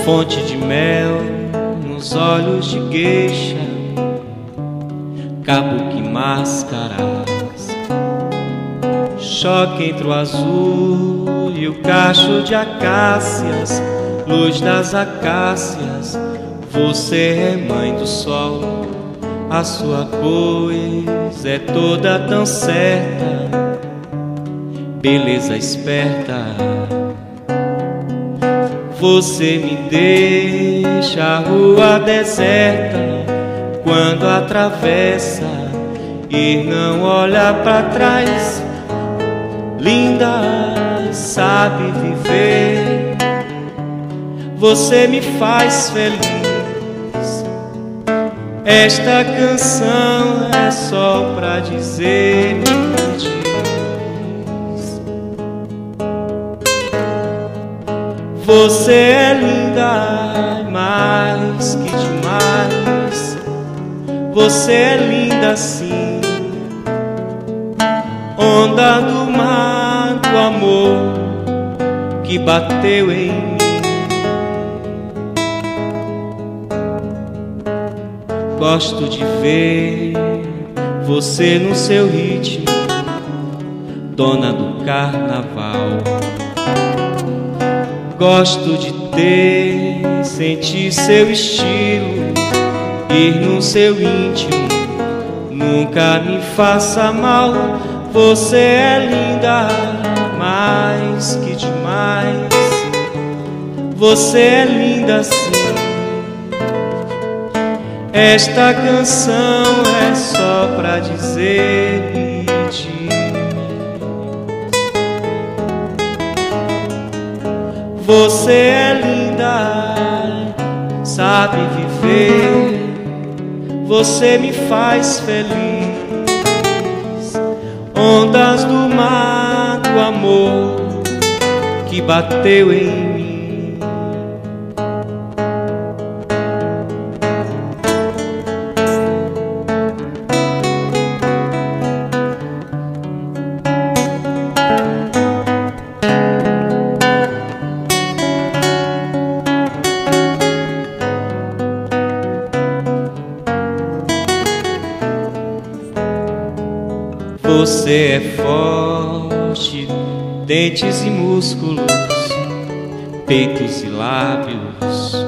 fonte de mel nos olhos de gueixa, kabuki máscaras, choque entre o azul e o cacho de acácias, luz das acácias. Você é mãe do sol, a sua coisa é toda tão certa, beleza esperta. Você me deixa a rua deserta quando atravessa e não olha pra trás. Linda, sabe viver, você me faz feliz. Esta canção é só pra dizer me diz. Você é linda, mais que demais. Você é linda sim, onda do mar do amor que bateu em mim. Gosto de ver você no seu ritmo, dona do carnaval. Gosto de sentir seu estilo, ir no seu íntimo, nunca me faça mal. Você é linda, mais que demais. Você é linda sim. Esta canção é só pra dizer me diz. Você é linda, sabe viver, você me faz feliz. Ondas do mar do amor que bateu em mim. Você é forte, dentes e músculos, peitos e lábios.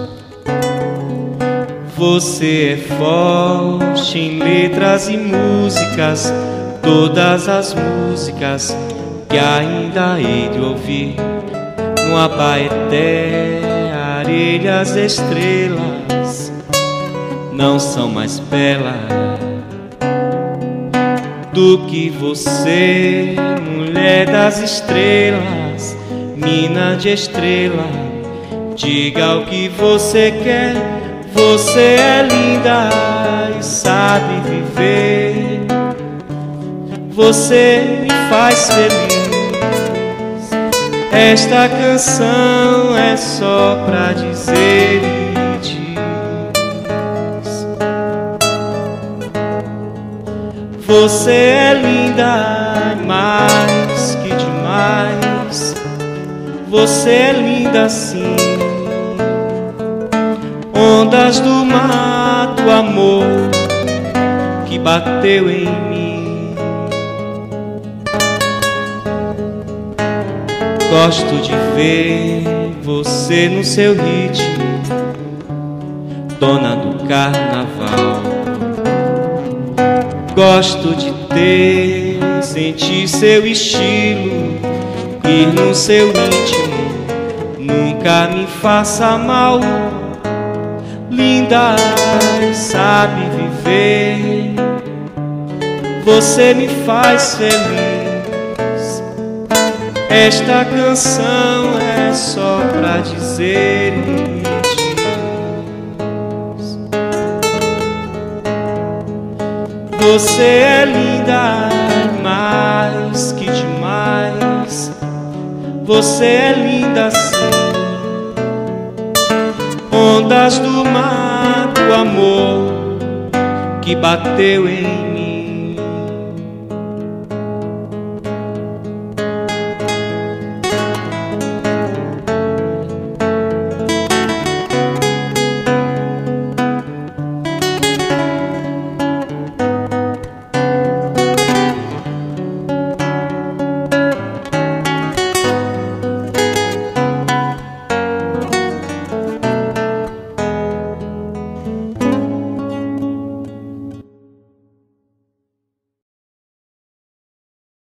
Você é forte em letras e músicas, todas as músicas que ainda hei de ouvir. No Abaeté, areias, estrelas não são mais belas do que você, mulher das estrelas, mina de estrela. Diga o que você quer, você é linda e sabe viver. Você me faz feliz. Esta canção é só pra dizer me diz. Você é linda, mais que demais. Você é linda sim. Ondas do mar do amor que bateu em mim. Gosto de ver você no seu ritmo, dona do carnaval. Gosto de sentir seu estilo, ir no seu íntimo, nunca me faça mal. Linda, sabe viver, você me faz feliz. Esta canção é só pra dizer me diz. Você é linda, mais que demais. Você é linda sim. Ondas do mar do amor que bateu em mim.